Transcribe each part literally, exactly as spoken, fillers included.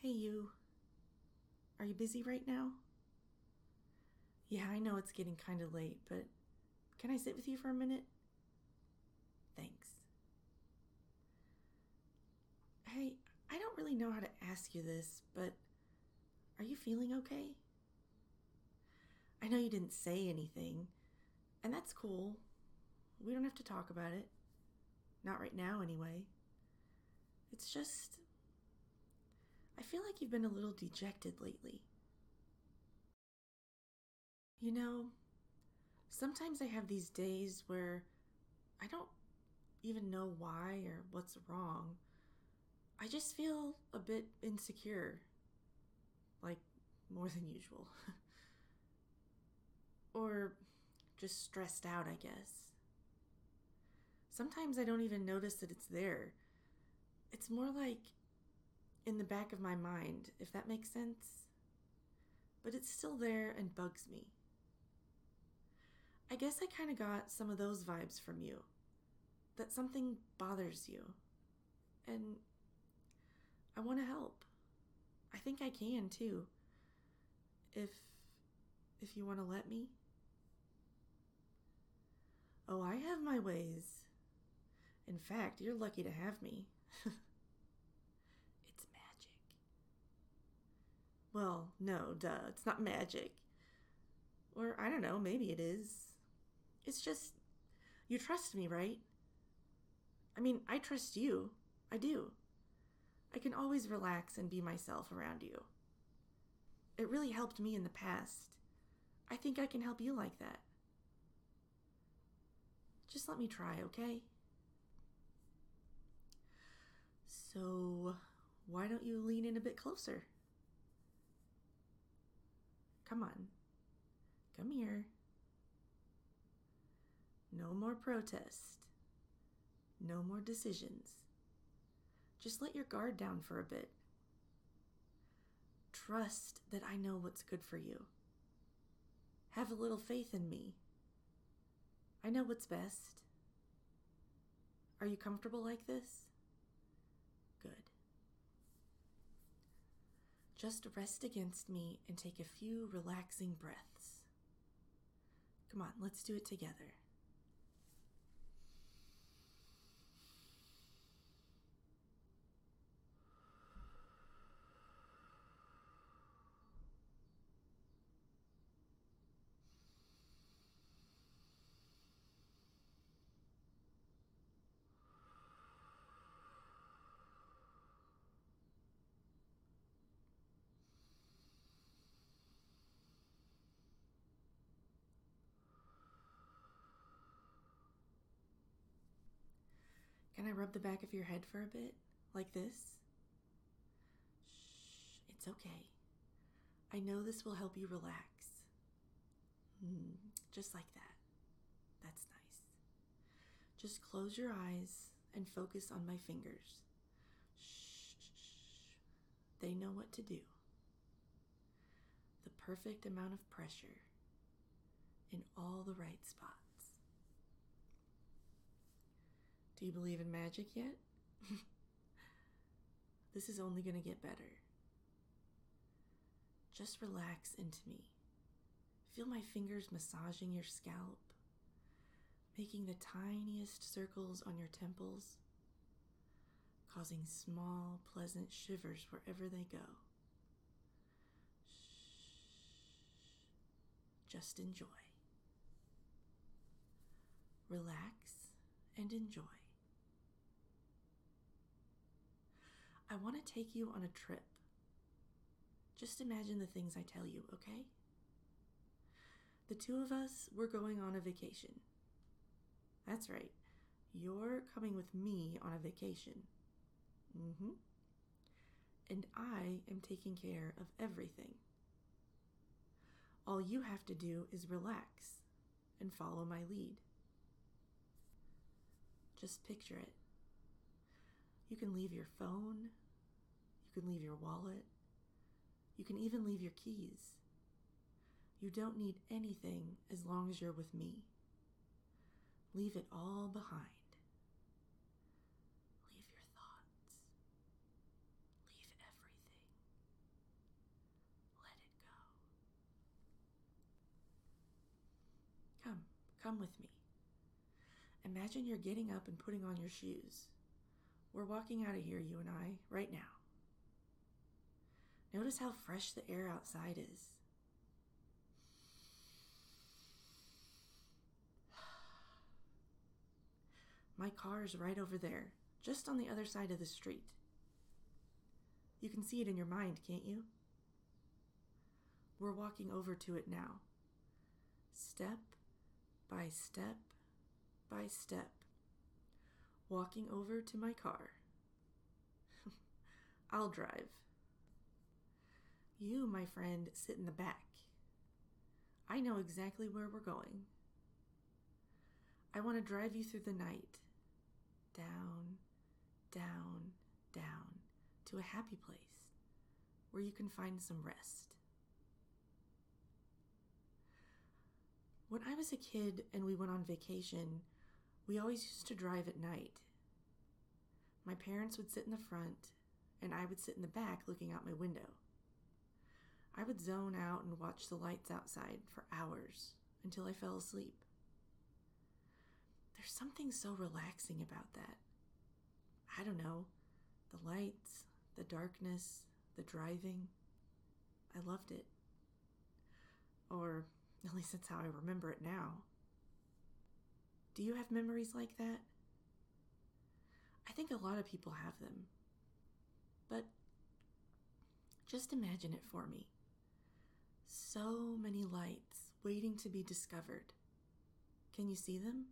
Hey, you. Are you busy right now? Yeah, I know it's getting kind of late, but can I sit with you for a minute? Thanks. Hey, I don't really know how to ask you this, but are you feeling okay? I know you didn't say anything, and that's cool. We don't have to talk about it. Not right now, anyway. It's just, I feel like you've been a little dejected lately. You know, sometimes I have these days where I don't even know why or what's wrong. I just feel a bit insecure. Like, more than usual. Or just stressed out, I guess. Sometimes I don't even notice that it's there. It's more like in the back of my mind, if that makes sense. But it's still there and bugs me. I guess I kind of got some of those vibes from you. That something bothers you. And I want to help. I think I can too. If if you want to let me. Oh, I have my ways. In fact, you're lucky to have me. It's magic. Well, no, duh, it's not magic. Or I don't know, maybe it is. It's just, you trust me, right? I mean, I trust you. I do. I can always relax and be myself around you. It really helped me in the past. I think I can help you like that. Just let me try, okay? So, why don't you lean in a bit closer? Come on. Come here. No more protest. No more decisions. Just let your guard down for a bit. Trust that I know what's good for you. Have a little faith in me. I know what's best. Are you comfortable like this? Good. Just rest against me and take a few relaxing breaths. Come on, let's do it together. Can I rub the back of your head for a bit? Like this? Shh, it's okay. I know this will help you relax. Mm, just like that. That's nice. Just close your eyes and focus on my fingers. Shh, shh, shh. They know what to do. The perfect amount of pressure in all the right spots. Do you believe in magic yet? This is only going to get better. Just relax into me. Feel my fingers massaging your scalp, making the tiniest circles on your temples, causing small, pleasant shivers wherever they go. Shh. Just enjoy. Relax and enjoy. I want to take you on a trip. Just imagine the things I tell you, okay? The two of us, we're going on a vacation. That's right. You're coming with me on a vacation. Mm-hmm. And I am taking care of everything. All you have to do is relax and follow my lead. Just picture it. You can leave your phone. You can leave your wallet. You can even leave your keys. You don't need anything as long as you're with me. Leave it all behind. Leave your thoughts. Leave everything. Come with me. Imagine you're getting up and putting on your shoes. We're walking out of here, you and I, right now. Notice how fresh the air outside is. My car is right over there, just on the other side of the street. You can see it in your mind, can't you? We're walking over to it now. Step by step by step. Walking over to my car. I'll drive. You, my friend, sit in the back. I know exactly where we're going. I want to drive you through the night. Down, down, down to a happy place where you can find some rest. When I was a kid and we went on vacation, we always used to drive at night. My parents would sit in the front and I would sit in the back looking out my window. I would zone out and watch the lights outside for hours until I fell asleep. There's something so relaxing about that. I don't know, the lights, the darkness, the driving. I loved it. Or at least that's how I remember it now. Do you have memories like that? I think a lot of people have them. But just imagine it for me. So many lights waiting to be discovered. Can you see them?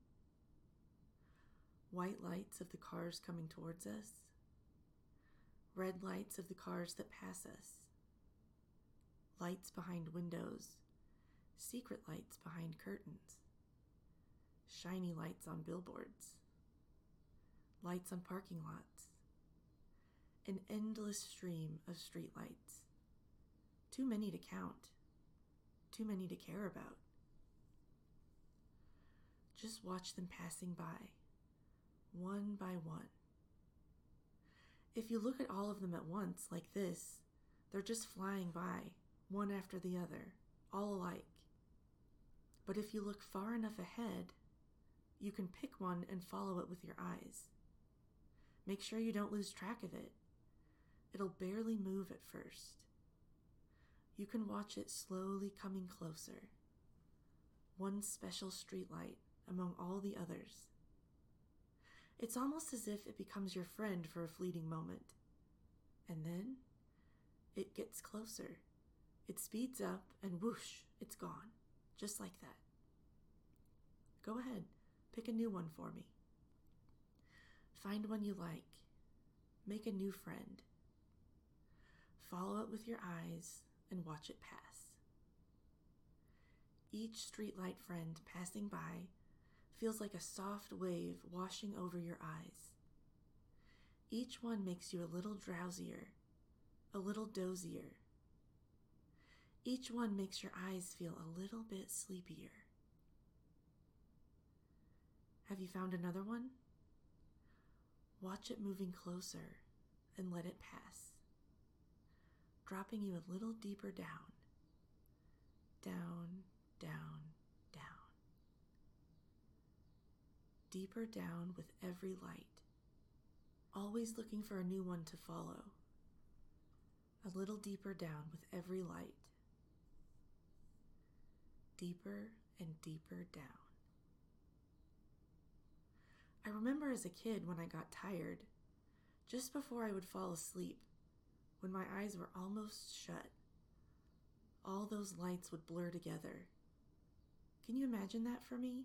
White lights of the cars coming towards us. Red lights of the cars that pass us. Lights behind windows. Secret lights behind curtains. Shiny lights on billboards. Lights on parking lots. An endless stream of streetlights. Too many to count. Too many to care about. Just watch them passing by, one by one. If you look at all of them at once, like this, they're just flying by, one after the other, all alike. But if you look far enough ahead, you can pick one and follow it with your eyes. Make sure you don't lose track of it. It'll barely move at first. You can watch it slowly coming closer. One special streetlight among all the others. It's almost as if it becomes your friend for a fleeting moment. And then it gets closer. It speeds up and whoosh, it's gone. Just like that. Go ahead, pick a new one for me. Find one you like. Make a new friend. Follow it with your eyes and watch it pass. Each streetlight friend passing by feels like a soft wave washing over your eyes. Each one makes you a little drowsier, a little dozier. Each one makes your eyes feel a little bit sleepier. Have you found another one? Watch it moving closer and let it pass, dropping you a little deeper down, down, down, down. Deeper down with every light, always looking for a new one to follow. A little deeper down with every light. Deeper and deeper down. I remember as a kid when I got tired, just before I would fall asleep, when my eyes were almost shut, all those lights would blur together. Can you imagine that for me?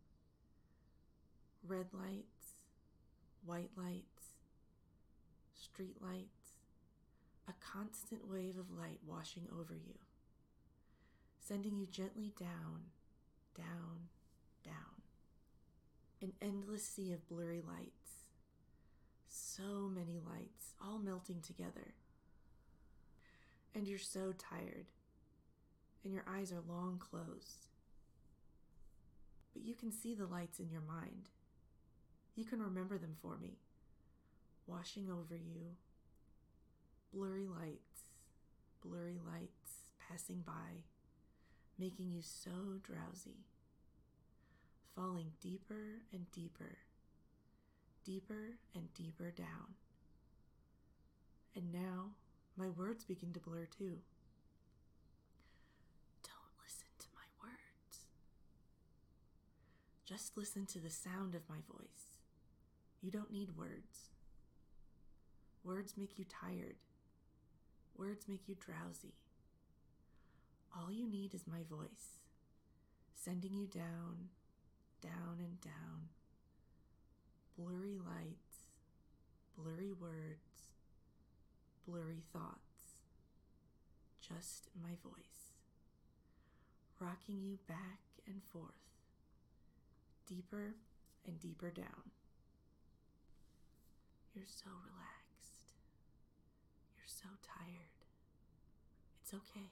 Red lights, white lights, street lights, a constant wave of light washing over you, sending you gently down, down, down. An endless sea of blurry lights. So many lights, all melting together. And you're so tired, and your eyes are long closed. But you can see the lights in your mind. You can remember them for me, washing over you. Blurry lights, blurry lights passing by, making you so drowsy. falling deeper and deeper, deeper and deeper down. And now my words begin to blur too. Don't listen to my words. Just listen to the sound of my voice. You don't need words. Words make you tired. Words make you drowsy. All you need is my voice, sending you down, down and down. Blurry lights, blurry words, blurry thoughts. Just my voice, rocking you back and forth, deeper and deeper down. You're so relaxed. You're so tired. It's okay.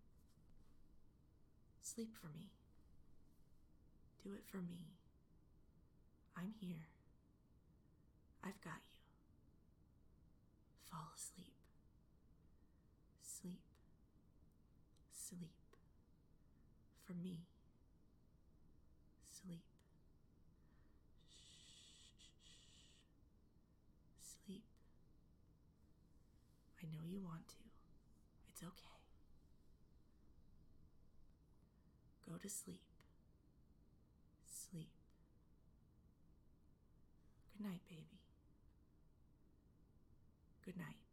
Sleep for me. Do it for me. I'm here. I've got you. Fall asleep. Sleep. Sleep. For me. Sleep. Shh, shh, shh. Sleep. I know you want to. It's okay. Go to sleep. Sleep. Good night, baby. Good night.